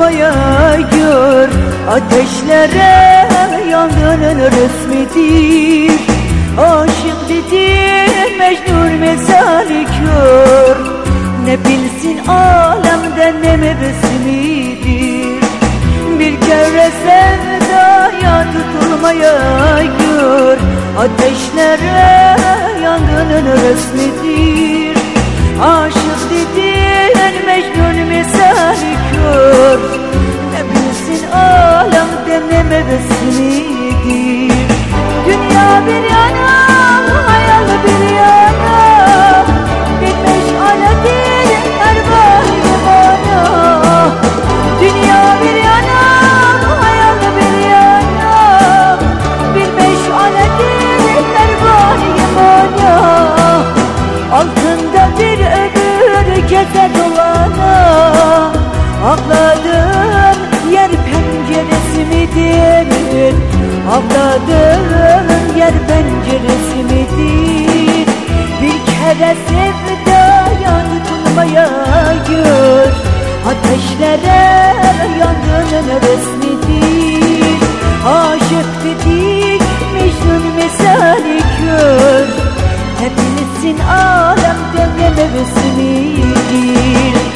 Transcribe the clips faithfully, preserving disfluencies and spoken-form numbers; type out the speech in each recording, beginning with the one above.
tutulmaya gör. Ateşlere yangının resmidir. Aşık dediğin Mecnun misali kör. Ne bilsin alemden ne mevsimidir. Bir kere sevdaya tutulmaya gör. Ateşlere yangının resmidir. Aşık dediğin Mecnun misali kör. Ne bilsin alemden ne mevsimidir. Dünya bir yana, hayal bir yana, bir meşaledir ervan imana. Dünya bir yana, hayal bir yana, bir meşaledir ervan imana. Altında bir ömür geze dolana, ağladığım yer penceresi midir? Ağladığım yer penceresi midir? Bir kere sevdaya tutulmaya gör. Ateşlere yangının resmidir. Aşık dedik Mecnun misali kör. Hepinizin alemden ne mevsimidir.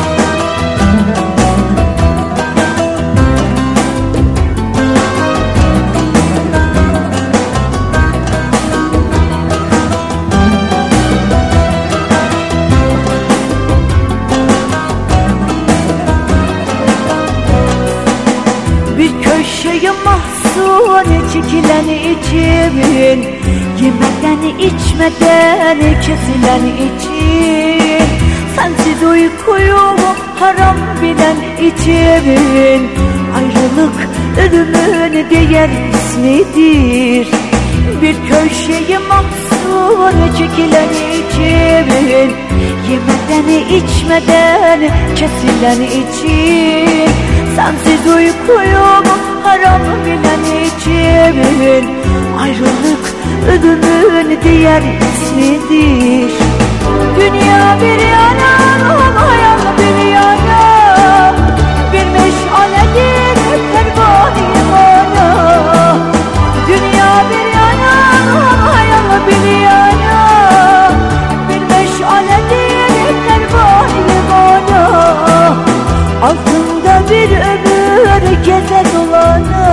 Köşeye mahzun çekilen içimin, yemeden içmeden kesilen için, sensiz uykuyu haram bilen içimin, ayrılık ölümün diğer ismidir. Bir köşeye mahzun çekilen içimin, yemeden içmeden kesilen için, sensiz uykuyu haram bilen içimin, ayrılık ölümün diğer ismidir. Dünya bir yana, hayal bir yana, bir meşaledir pervan imana. Dünya bir yana, hayal bir yana, bir meşaledir pervan imana. Altında bir ömür geze dolana,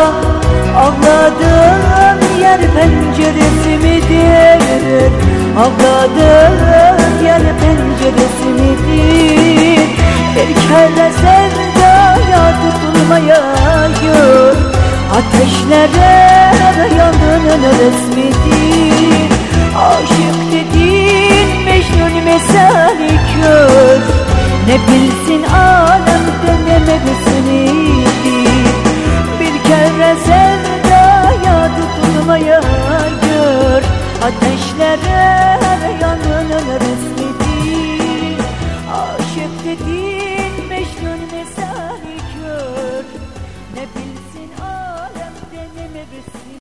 ağladığım yer penceresi midir? Ağladığım yer penceresi midir? Bir kere sevdaya tutulmaya gör. Ateşlere yangının resmidir. Aşık dediğin Mecnun misali kör. Ne bilsin alemden ne mevsimidir. Bir kere sevdaya tutulmaya gör. Ateşlere